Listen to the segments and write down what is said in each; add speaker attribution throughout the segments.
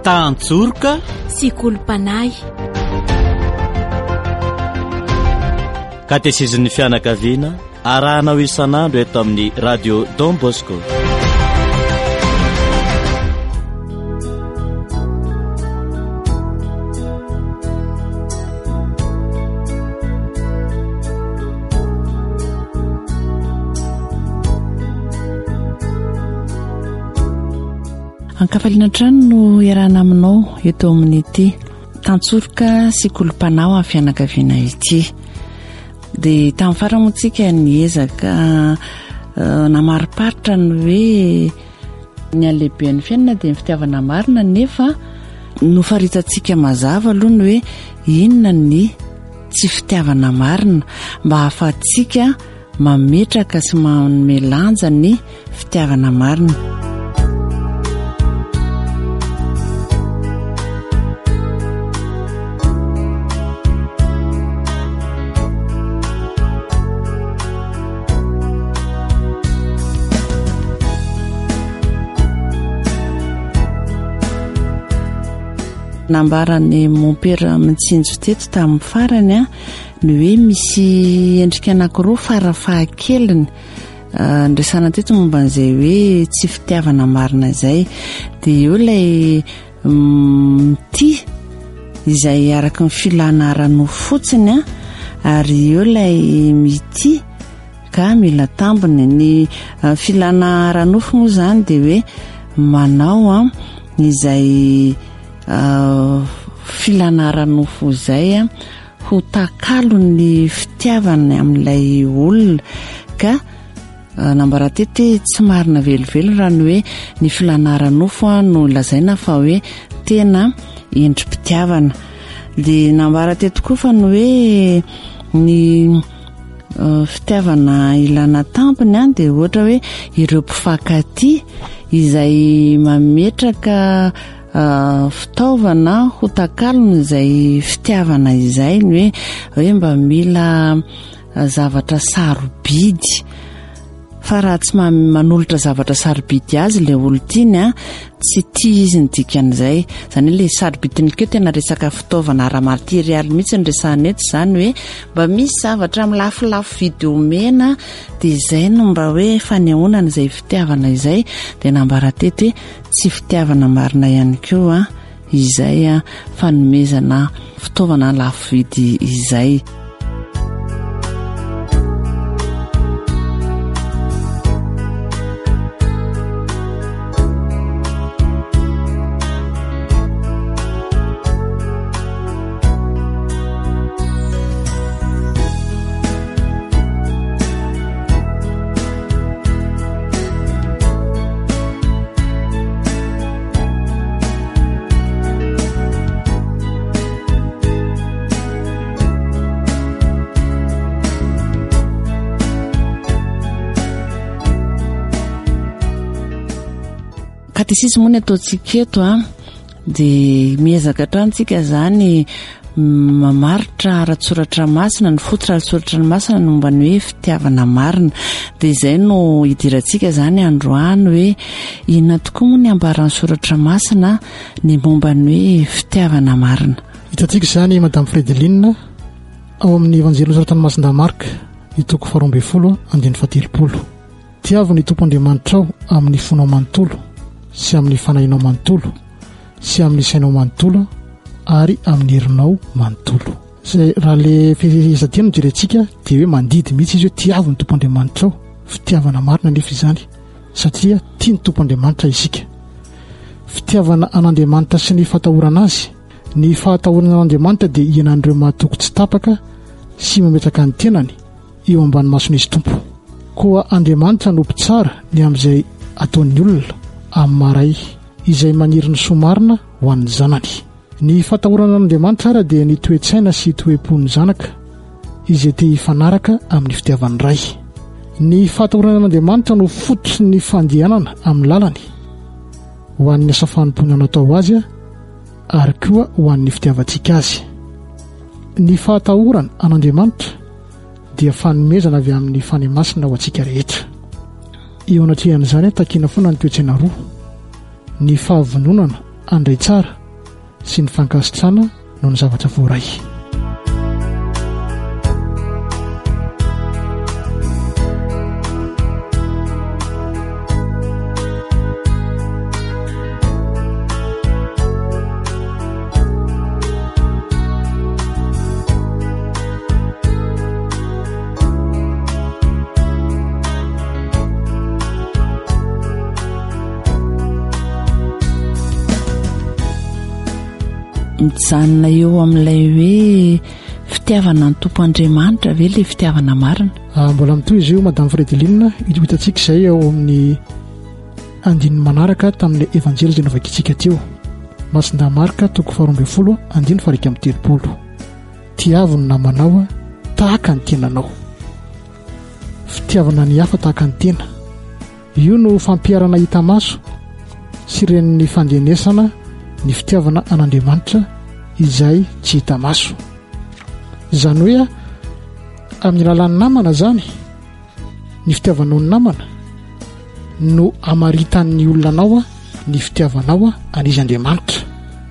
Speaker 1: Tantsorika
Speaker 2: sy kolompanay.
Speaker 1: Katezizin'ny fianakaviana arahanao isan'andro eto amin'ny radio Don Bosco.
Speaker 3: Ankafaliana trano no iarahana aminao eto amin'ny ity Tantsorika sy kolompanao amin'ny fianakaviana ity. Dia tamin'ny faramontsika niezaka namariparitra ny hoe ny alehiben'ny fiainana dia ny fitiavana marina, nefa nofaritantsika mazava aloha ny hoe inona ny tsy fitiavana marina mba hahafahantsika mametraka sy mamelanja ny fitiavana marina. Nambarany mompera mitsinjo teto tamin'ny farany ny hoe misy endrika anankiroa farafahakeliny ndresana teto momba n'izay hoe tsy fitiavana marina izay. Dia eo ilay mity izay araka ny filana ara-nofo fotsiny ary eo ilay mity ka mila tambiny. Ny filana ara-nofo moa izany dia hoe manao izay filanara-nofo izay ho takalo ny fitiavana amin'ilay olona, ka nambara tety tsy marina velively raha ny hoe ny filanara-nofo no lazaina fa hoe tena endrim-pitiavana. Dia nambara tety koa fa ny hoe ny fitiavana ilana tampony dia ohatra hoe ireo mpifankatia izay mametraka fitaovana ho takalony izay fitiavana izay, ny hoe mba mila zavatra sarobidy. Fa raha tsy manolotra zavatra sarobidy azy ilay olon-tiny tsy tia izy ny dikan'izay. Izany hoe ilay sarobidiny keo tena resaka fitaovana ara-materialy mihitsy ny resahana eto, izany hoe mba misy zavatra amin'ny lafolafo vidy omena dia izay no mba hoe fanehoana izay fitiavana izay. Dia nambara tety hoe tsy fitiavana marina ihany koa izay fanomezana fitaovana lafo vidy izay. Katekisma moa ny ataontsika eto dia miezaka hatrantsika izany mamaritra ara-tsoratra masina, ny fototra ara-tsoratra masina no momba ny hoe fitiavana marina. Dia izay no hidirantsika izany androany hoe inona tokoa moa ny ambaran'ny soratra masina ny momba ny hoe fitiavana marina.
Speaker 4: Hitantsika izany Madame Fredeline ao amin'ny evanjely nosoratany Masina Marka ny toko 12:17. Tiavo ny tompo Andriamanitra ao amin'ny fonao manontolo sy amin'ny fanahinao manontolo sy amin'ny sainao manontolo ary amin'ny herinao manontolo. Izay raha le fehezadiana jerentsika dia hoe mandidy mihitsy izy hoe tiavo ny tompo Andriamanitra ao. Fitiavana marina nefa izany satria tia ny tompo Andriamanitra isika. Fitiavana an'Andriamanitra sy ny fahatahorana azy. Ny fahatahorana an'Andriamanitra dia ianan'ireo mahatoko tsy tapaka sy mametraka ny tenany eo ambany mason'izy tompo. Koa Andriamanitra no mpitsara ny amin'izay ataon'ny olona amin'ny maray izay maniry ny somarina ho an'ny zanany. Ny fahatahorana an'Andriamanitra ara dia ny toe-tsaina sy toe-pon'ny zanaka izay te hifanaraka amin'ny fitiavany ray. Ny fahatahorana an'Andriamanitra no fototsy ny fandehanana amin'ny lalany ho an'ny asa fanompoana natao azy ary koa ho an'ny fitiavantsika azy. Ny fahatahorana an'Andriamanitra dia fanomezana avy amin'ny fanemasina ho antsika rehetra. Eo anatrehan'izany takiana foana ny toe-tsaina roa: ny fahavononana andray tsara sy ny fankasitrana no ny zavatra voaray.
Speaker 3: mijanona eo amin'ilay hoe fitiavana ny tompo Andriamanitra ve ilay fitiavana marina?
Speaker 4: Mbola mitoy izy io Madame Fredeline, hitantsika izay ao amin'ny andininy manaraka tamin'ilay evanjely izay novakitsika teo. Masinda Marka 12:1-30. Tiavy ny namanao tahaka ny tenanao. Fitiavana ny hafa tahaka ny tena. Io no fampiarana hita maso sy ren'ny fandenesana ny fitiavana an'Andriamanitra izay tsy hita maso. Izany hoe amin'ny lalan'ny namana zany, ny fitiavanao ny namana no amaritan'ny olonanao ny fitiavanao an'izy Andriamanitra.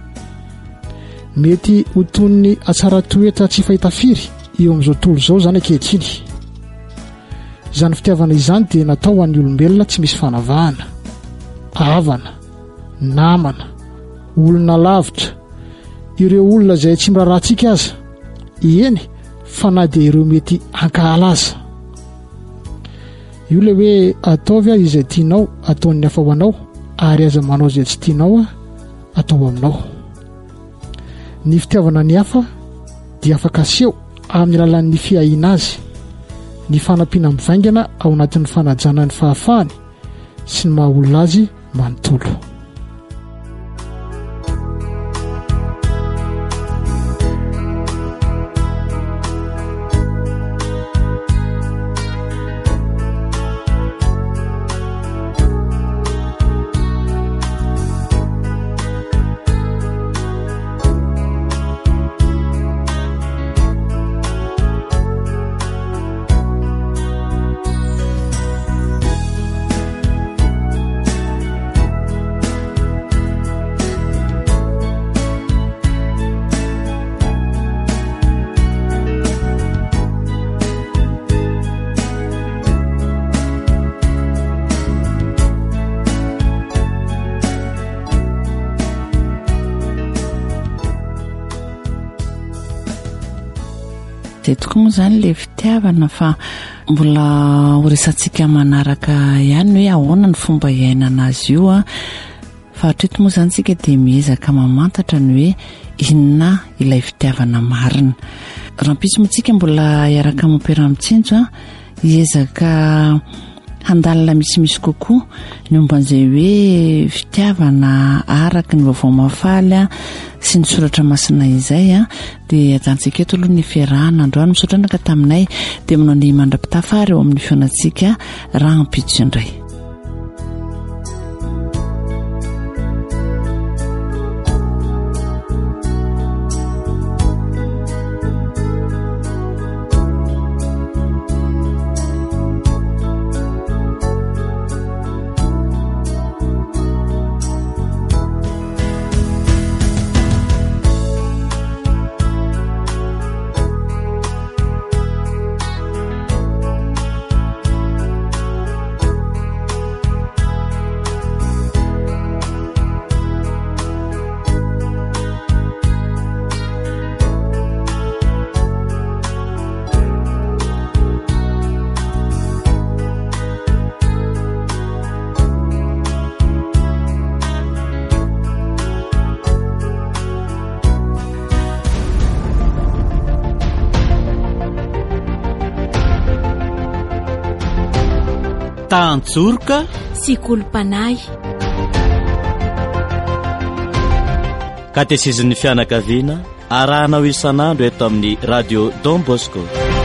Speaker 4: Mety ho toy ny atsara toetra tsy fahita firy eo amin'izao tontolo izao zany ankehitriny. Izany fitiavana izany dia natao ho an'ny olombelona tsy misy fanavahana, havana, namana, olona lavitra, ireo olona izay tsy mirarantsika aza, eny fa na dia ireo mety hankahala aza. Io ilay hoe ataovy izay tianao ataon'ny hafa ho anao, ary aza manao izay tsy tianao atao aminao. Ny fitiavana ny hafa dia afaka aseho amin'ny alalan'ny fiahiana azy, ny fanampiana mivaingana ao anatin'ny fanajana ny fahafahany sy ny maha olona azy manontolo.
Speaker 3: Toko moa zany ilay fitiavana fa mbola horesantsika manaraka ihany hoe ahoana ny fomba iainana azy io fa hatreto moa zany tsika dia miezaka mamantatra ny hoe inona ilay fitiavana marina. Rampisy moa tsika mbola iaraka mampiara-mitsinjo hiezaka handalina misimisy kokoa ny momban'izay hoe fitiavana araka ny vaovao mafaly sy ny soratra masina izay dia ajantsika eto aloha ny fiarahana androany misotranaka taminay dia manao ny mandra-pitafary eo amin'ny fionatsika raha ampitso indray.
Speaker 1: Tantsorika
Speaker 2: sy kolompanay.
Speaker 1: Katesizin'ny fianakaviana arahanao isan'andro eto amin'ny radio Don Bosco.